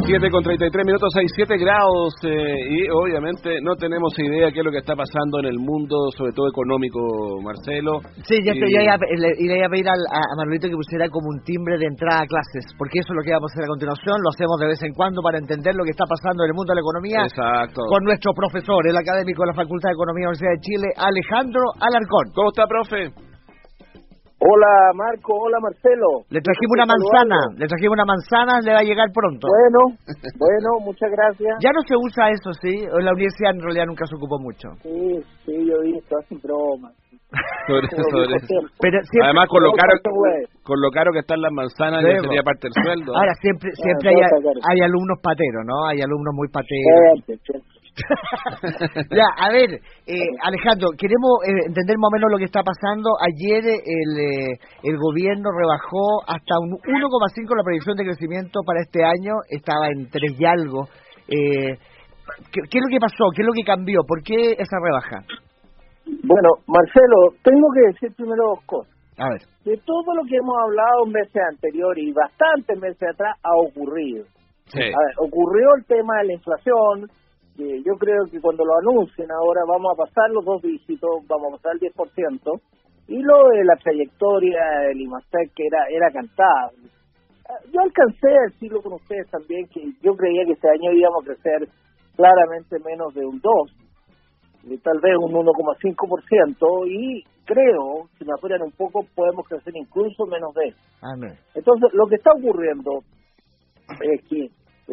7:33, hay 7 grados y obviamente no tenemos idea qué es lo que está pasando en el mundo, sobre todo económico, Marcelo. Sí, ya iba a pedir a Manuelito que pusiera como un timbre de entrada a clases, porque eso es lo que vamos a hacer a continuación, lo hacemos de vez en cuando para entender lo que está pasando en el mundo de la economía. Exacto. Con nuestro profesor, el académico de la Facultad de Economía de la Universidad de Chile, Alejandro Alarcón. ¿Cómo está, profe? Hola Marco, hola Marcelo. Le trajimos una manzana, le va a llegar pronto. Bueno, muchas gracias. Ya no se usa eso, ¿sí? En la universidad en realidad nunca se ocupó mucho. Sí, yo he visto, hacen bromas. Sobre eso. Pero siempre, además con lo caro que están las manzanas, ya sería parte del sueldo. Ahora siempre hay alumnos pateros, ¿no? Hay alumnos muy pateros. Ya, a ver, Alejandro, queremos entender más o menos lo que está pasando. Ayer el gobierno rebajó hasta un 1,5 la proyección de crecimiento para este año, estaba en 3 y algo. ¿Qué es lo que pasó? ¿Qué es lo que cambió? ¿Por qué esa rebaja? Bueno, Marcelo, tengo que decir primero dos cosas. A ver. De todo lo que hemos hablado meses anteriores y bastantes meses atrás ha ocurrido. Sí. A ver, ocurrió el tema de la inflación. Yo creo que cuando lo anuncien ahora vamos a pasar los 2 dígitos, vamos a pasar el 10%, y lo de la trayectoria del IMASEC que era cantable. Yo alcancé a decirlo con ustedes también, que yo creía que este año íbamos a crecer claramente menos de un 2%, tal vez un 1,5%, y creo, si me apuran un poco, podemos crecer incluso menos de eso. Amén. Entonces, lo que está ocurriendo es que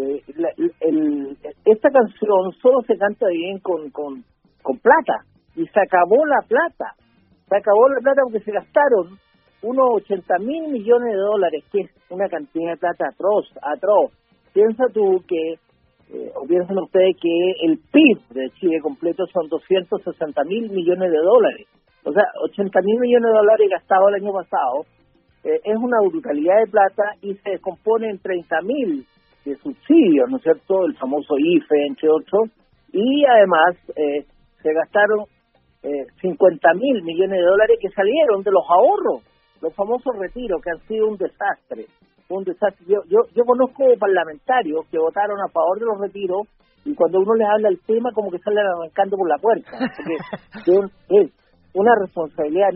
esta canción solo se canta bien con plata, y se acabó la plata porque se gastaron unos 80.000 millones de dólares, que es una cantidad de plata atroz. Piensa tú que o piensen ustedes que el PIB de Chile completo son 260.000 millones de dólares, o sea, 80.000 millones de dólares gastados el año pasado. Es una brutalidad de plata, y se descompone en 30.000 de subsidios, ¿no es cierto?, el famoso IFE, entre otros, y además se gastaron 50.000 millones de dólares que salieron de los ahorros, los famosos retiros, que han sido un desastre. Yo conozco parlamentarios que votaron a favor de los retiros, y cuando uno les habla el tema, como que salen arrancando por la puerta, porque es una responsabilidad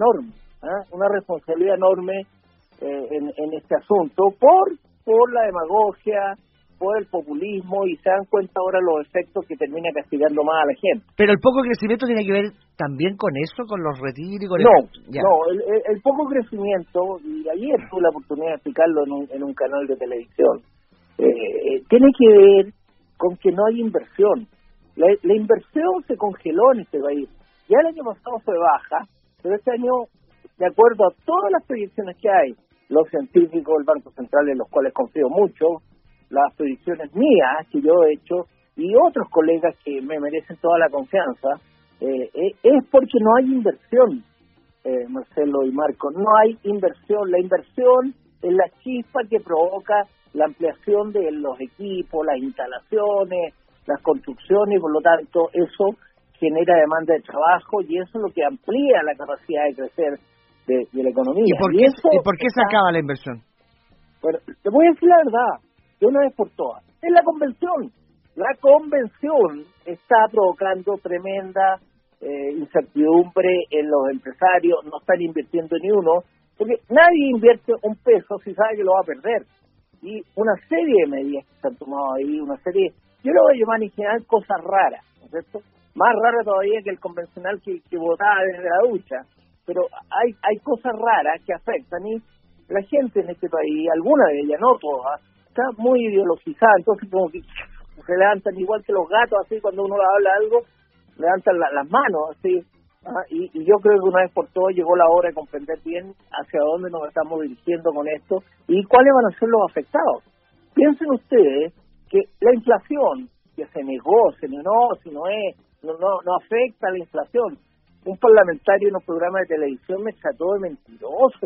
enorme, en este asunto, por la demagogia, por el populismo, y se dan cuenta ahora los efectos que termina castigando más a la gente. Pero el poco crecimiento tiene que ver también con eso, con los retiros y con el poco crecimiento, y ayer tuve la oportunidad de explicarlo en un canal de televisión, tiene que ver con que no hay inversión. La inversión se congeló en este país. Ya el año pasado fue baja, pero este año, de acuerdo a todas las proyecciones que hay, los científicos del Banco Central, en los cuales confío mucho, las proyecciones mías que yo he hecho y otros colegas que me merecen toda la confianza, es porque no hay inversión, Marcelo y Marco, no hay inversión. La inversión es la chispa que provoca la ampliación de los equipos, las instalaciones, las construcciones, y por lo tanto eso genera demanda de trabajo, y eso es lo que amplía la capacidad de crecer de la economía. ¿Y por qué se acaba la inversión? Bueno, te voy a decir la verdad, de una vez por todas. Es la convención. La convención está provocando tremenda incertidumbre en los empresarios, no están invirtiendo ni uno, porque nadie invierte un peso si sabe que lo va a perder. Y una serie de medidas que se han tomado ahí, yo lo voy a llamar en general cosas raras, ¿no es cierto? Más rara todavía que el convencional que votaba desde la ducha, pero hay cosas raras que afectan, y la gente en este país, alguna de ellas, no todas, está muy ideologizada, entonces como que se levantan igual que los gatos, así cuando uno le habla algo, levantan las manos, así, y yo creo que una vez por todas llegó la hora de comprender bien hacia dónde nos estamos dirigiendo con esto y cuáles van a ser los afectados. Piensen ustedes que la inflación, que se negó, no afecta a la inflación. Un parlamentario en un programa de televisión me trató de mentiroso,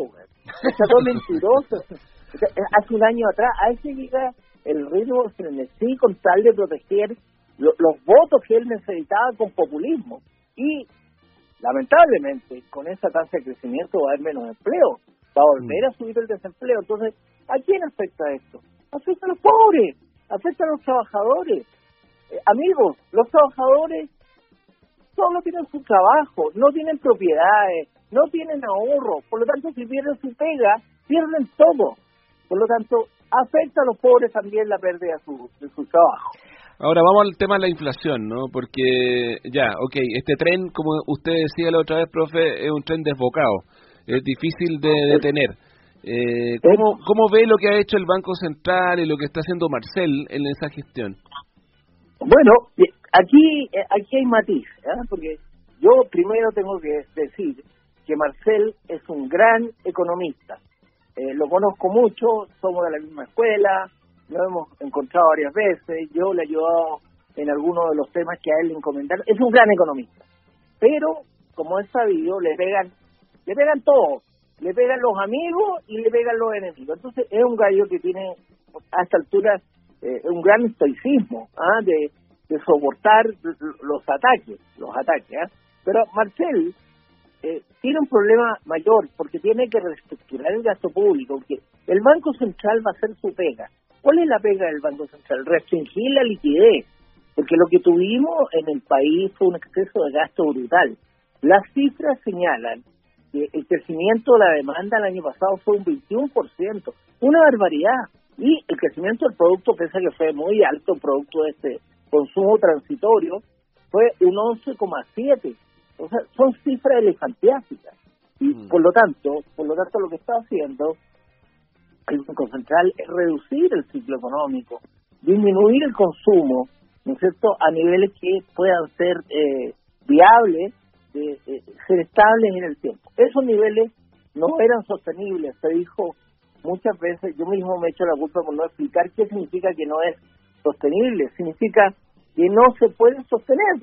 Hace un año atrás, a ese llega el ritmo de frenesí con tal de proteger los votos que él necesitaba con populismo. Y, lamentablemente, con esa tasa de crecimiento va a haber menos empleo, va a volver a subir el desempleo. Entonces, ¿a quién afecta esto? Afecta a los pobres. afecta a los trabajadores. Amigos, los trabajadores solo tienen su trabajo, no tienen propiedades, no tienen ahorro, por lo tanto si pierden su pega, pierden todo. Por lo tanto, afecta a los pobres también la pérdida de su trabajo. Ahora vamos al tema de la inflación, ¿no? Porque este tren, como usted decía la otra vez, profe, es un tren desbocado, es difícil de detener. ¿Cómo ve lo que ha hecho el Banco Central y lo que está haciendo Marcel en esa gestión? Bueno, aquí hay matiz, porque yo primero tengo que decir que Marcel es un gran economista. Lo conozco mucho, somos de la misma escuela, lo hemos encontrado varias veces, yo le he ayudado en algunos de los temas que a él le encomendaron. Es un gran economista, pero como es sabido, le pegan todos, le pegan los amigos y le pegan los enemigos. Entonces es un gallo que tiene a esta altura un gran estoicismo de soportar los ataques. Pero Marcel tiene un problema mayor porque tiene que reestructurar el gasto público, porque el Banco Central va a hacer su pega. ¿Cuál es la pega del Banco Central? Restringir la liquidez, porque lo que tuvimos en el país fue un exceso de gasto brutal. Las cifras señalan que el crecimiento de la demanda el año pasado fue un 21%, una barbaridad, y el crecimiento del producto, pese a que fue muy alto, producto de este consumo transitorio, fue un 11,7%. O sea, son cifras elefantiásicas. Y por lo tanto, lo que está haciendo el Banco Central es reducir el ciclo económico, disminuir el consumo, ¿no es cierto?, a niveles que puedan ser viables, ser estables en el tiempo. Esos niveles no eran sostenibles, se dijo muchas veces, yo mismo me he hecho la culpa por no explicar qué significa que no es sostenible. Significa que no se pueden sostener,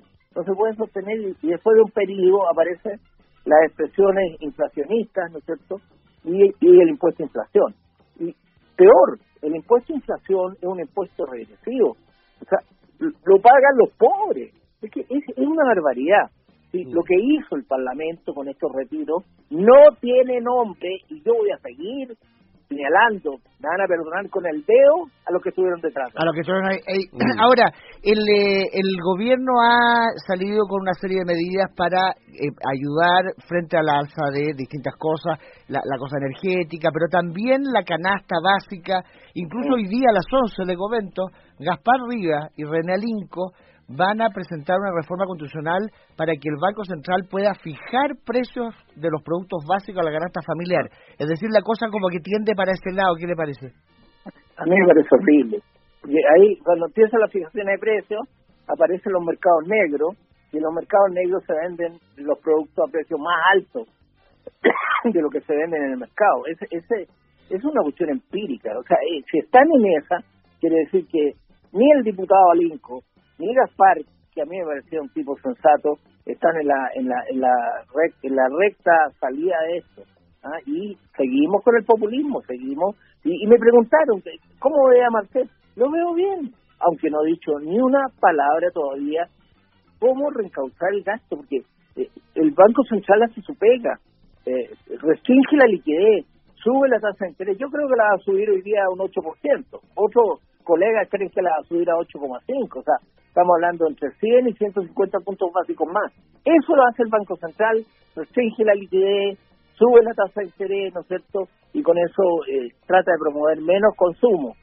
y después de un periodo aparecen las expresiones inflacionistas, ¿no es cierto?, y el impuesto a inflación. Y peor, el impuesto a inflación es un impuesto regresivo, o sea, lo pagan los pobres. Es que es una barbaridad. ¿Sí? Lo que hizo el Parlamento con estos retiros no tiene nombre, y yo voy a seguir señalando, me van a perdonar con el dedo a los que estuvieron detrás. A los que estuvieron ahí. Ahora, el gobierno ha salido con una serie de medidas para ayudar frente a la alza de distintas cosas, la cosa energética, pero también la canasta básica. Incluso hoy día a las 11 de comento, Gaspar Rivas y René Alinco van a presentar una reforma constitucional para que el Banco Central pueda fijar precios de los productos básicos a la canasta familiar. Es decir, la cosa como que tiende para ese lado. ¿Qué le parece? A mí me parece horrible. Porque ahí, cuando empieza la fijación de precios, aparecen los mercados negros, y en los mercados negros se venden los productos a precios más altos de lo que se venden en el mercado. Es una cuestión empírica. O sea, si están en esa, quiere decir que ni el diputado Alinco, ni Gaspar, que a mí me parecía un tipo sensato, están en la recta salida de esto. Y seguimos con el populismo, y me preguntaron, ¿cómo ve a Marcel? Lo veo bien, aunque no he dicho ni una palabra todavía cómo reencauzar el gasto, porque el Banco Central hace su pega, restringe la liquidez, sube la tasa de interés. Yo creo que la va a subir hoy día a un 8%. Otros colegas creen que la va a subir a 8,5%. O sea, estamos hablando entre 100 y 150 puntos básicos más. Eso lo hace el Banco Central, restringe la liquidez, sube la tasa de interés, ¿no es cierto? Y con eso trata de promover menos consumo.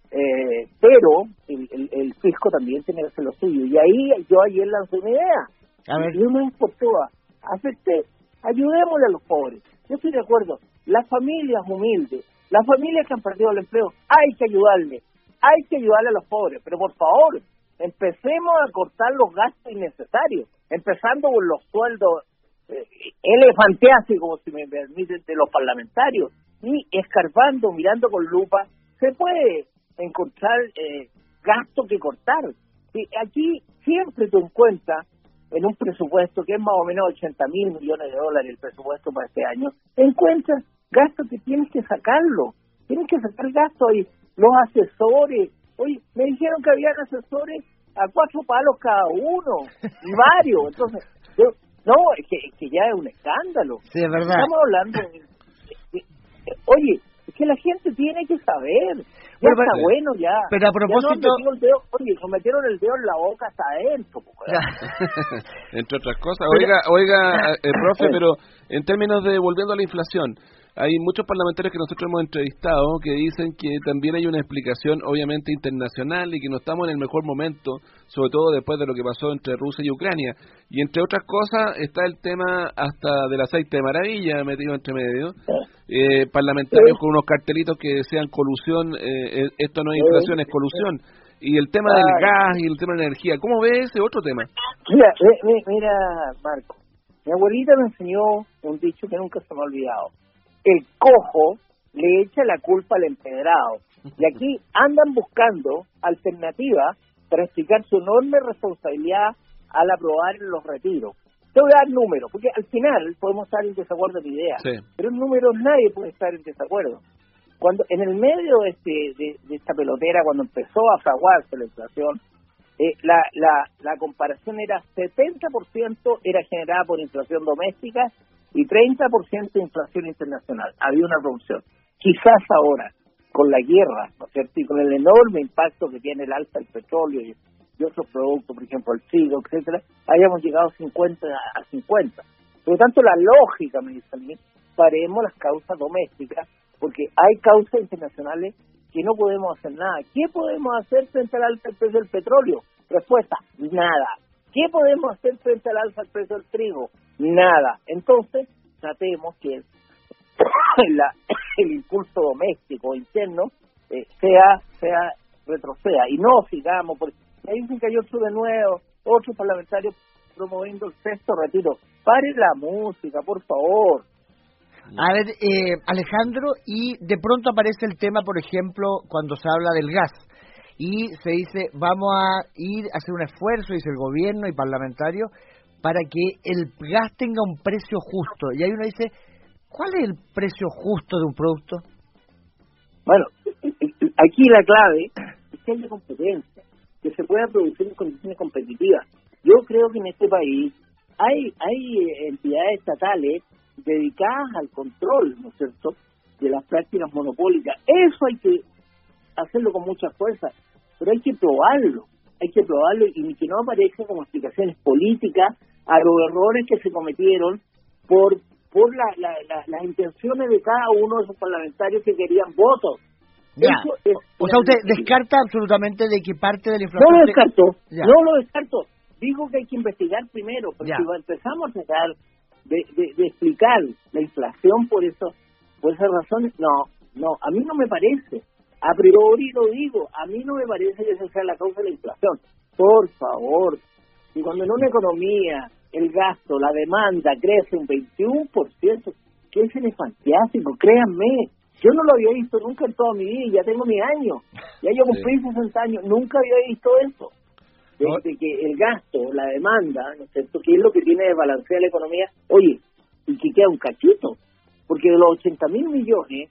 Pero el fisco también tiene que hacer lo suyo. Y ahí yo ayer lancé una idea. A ver. Y una vez por todas, ayudémosle a los pobres. Yo estoy de acuerdo. Las familias humildes, las familias que han perdido el empleo, hay que ayudarle a los pobres. Pero por favor, empecemos a cortar los gastos innecesarios, empezando por los sueldos elefantiásticos, si me permiten, de los parlamentarios, y escarbando, mirando con lupa, se puede encontrar gastos que cortar. Y aquí siempre tú encuentras, en un presupuesto que es más o menos 80.000 millones de dólares el presupuesto para este año, encuentras gastos que tienes que sacarlo, tienes que sacar gastos ahí. Los asesores, oye, me dijeron que había asesores a 4 palos cada uno, y varios, entonces, es que ya es un escándalo. Sí, es verdad. Estamos hablando, oye, es que la gente tiene que saber, Ya bueno, está bueno ya. Pero a propósito... Nos metieron el dedo en la boca hasta adentro. Entre otras cosas. Oiga, profe, pero en términos de, volviendo a la inflación, hay muchos parlamentarios que nosotros hemos entrevistado que dicen que también hay una explicación obviamente internacional y que no estamos en el mejor momento, sobre todo después de lo que pasó entre Rusia y Ucrania. Y entre otras cosas está el tema hasta del aceite de maravilla metido entre medio. Parlamentarios con unos cartelitos que decían colusión, esto no es inflación, es colusión. Y el tema del gas y el tema de la energía. ¿Cómo ve ese otro tema? Mira, Marco, mi abuelita me enseñó un dicho que nunca se me ha olvidado. El cojo le echa la culpa al empedrado. Y aquí andan buscando alternativas para explicar su enorme responsabilidad al aprobar los retiros. Te voy a dar números, porque al final podemos estar en desacuerdo en ideas, pero en números nadie puede estar en desacuerdo. Cuando en el medio de esta pelotera, cuando empezó a fraguarse la inflación, la comparación era 70% era generada por inflación doméstica y 30% de inflación internacional. Había una reducción. Quizás ahora, con la guerra, ¿no es cierto?, y con el enorme impacto que tiene el alza del petróleo y otros productos, por ejemplo el trigo, etcétera, hayamos llegado 50 a 50. Por lo tanto, la lógica me dice a mí, paremos las causas domésticas, porque hay causas internacionales que no podemos hacer nada. ¿Qué podemos hacer frente al alza del precio del petróleo? Respuesta, nada. ¿Qué podemos hacer frente al alza del precio del trigo? Nada. Entonces, tratemos que el impulso doméstico interno retroceda y no sigamos, porque ahí dicen que ayer de nuevo otros parlamentarios promoviendo el sexto retiro. Pare la música, por favor. A ver, Alejandro, y de pronto aparece el tema, por ejemplo, cuando se habla del gas y se dice, vamos a ir a hacer un esfuerzo, dice el gobierno y parlamentario, para que el gas tenga un precio justo. Y ahí uno dice, ¿cuál es el precio justo de un producto? Bueno, aquí la clave es que haya competencia, que se pueda producir en condiciones competitivas. Yo creo que en este país hay entidades estatales dedicadas al control, ¿no es cierto?, de las prácticas monopólicas. Eso hay que hacerlo con mucha fuerza, pero hay que probarlo y que no aparezca como explicaciones políticas a los errores que se cometieron por las intenciones de cada uno de esos parlamentarios que querían votos. O sea, usted descarta absolutamente de que parte de la inflación... No lo descarto. Digo que hay que investigar primero, porque si empezamos a tratar de explicar la inflación por esas razones, no, a mí no me parece. A priori lo digo, a mí no me parece que esa sea la causa de la inflación. Por favor, y cuando en una economía el gasto, la demanda crece un 21%, que es fantástico, créanme. Yo no lo había visto nunca en toda mi vida, ya tengo mis años, ya yo cumplí 60 años, nunca había visto eso. De que el gasto, la demanda, ¿no es cierto?, que es lo que tiene de balancear la economía, oye, y que queda un cachito, porque de los 80.000 millones,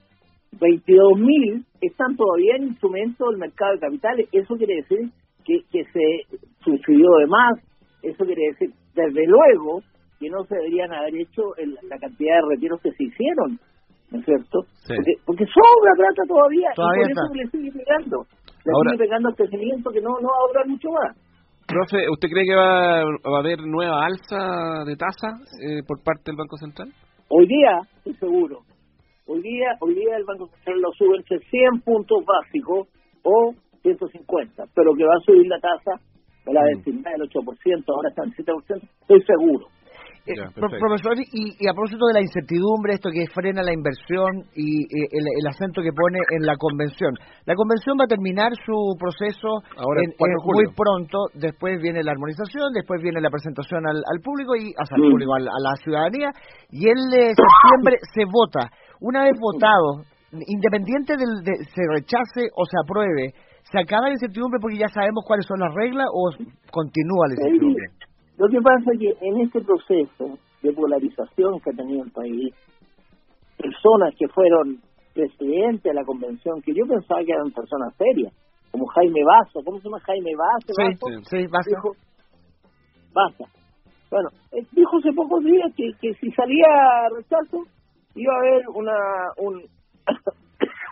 22.000 están todavía en instrumentos del mercado de capitales. Eso quiere decir que se subsidió de más, eso quiere decir, desde luego, que no se deberían haber hecho la cantidad de retiros que se hicieron, ¿no es cierto? Sí. Porque sobra plata todavía y por eso le sigue pegando. Sigue pegando al crecimiento que no va a durar mucho más. Profe, ¿usted cree que va a haber nueva alza de tasa por parte del Banco Central? Hoy día, estoy seguro. Hoy día el Banco Central lo sube entre 100 puntos básicos o 150, pero que va a subir la tasa de la vecindad del 8%, ahora está en 7%, estoy seguro. Profesor, y a propósito de la incertidumbre, esto que frena la inversión y el acento que pone en la convención. La convención va a terminar su proceso muy pronto, después viene la armonización, después viene la presentación al público, y al público, a la ciudadanía, y en septiembre se vota. Una vez votado, independiente se rechace o se apruebe, ¿se acaba la incertidumbre porque ya sabemos cuáles son las reglas o continúa la incertidumbre? Lo que pasa es que en este proceso de polarización que ha tenido el país, personas que fueron presidentes de la convención, que yo pensaba que eran personas serias, como Jaime Basso, ¿cómo se llama Jaime Basso? Sí, Basso. Dijo, basta. Bueno, dijo hace pocos días que si salía rechazo, iba a haber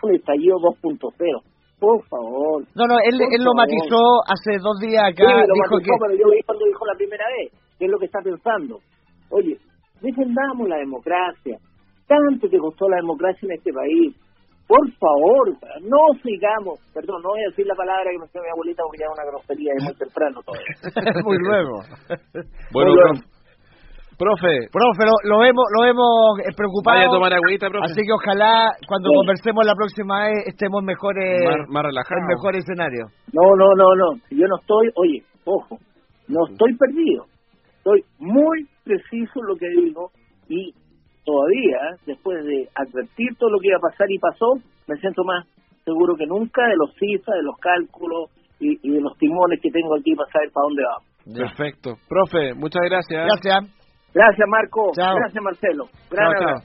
un estallido 2.0. Por favor. No, él lo matizó hace 2 días acá. Sí, lo dijo matizó, pero yo vi cuando dijo la primera vez, qué es lo que está pensando. Oye, defendamos la democracia. Tanto que costó la democracia en este país. Por favor, no sigamos. Perdón, no voy a decir la palabra que me dice mi abuelita porque ya es una grosería, es muy temprano todavía. Muy luego. Bueno, profe, lo vemos preocupado. Vaya a tomar agüita, profe. Así que ojalá cuando conversemos la próxima vez estemos mejores, más relajados, en mejor escenario. No. Si yo no estoy, oye, ojo, no estoy perdido. Estoy muy preciso en lo que digo y todavía, después de advertir todo lo que iba a pasar y pasó, me siento más seguro que nunca de los cifras, de los cálculos y de los timones que tengo aquí para saber para dónde vamos. Perfecto. Profe, muchas gracias. Gracias. Gracias, Marco. Chao. Gracias, Marcelo. Gran abrazo.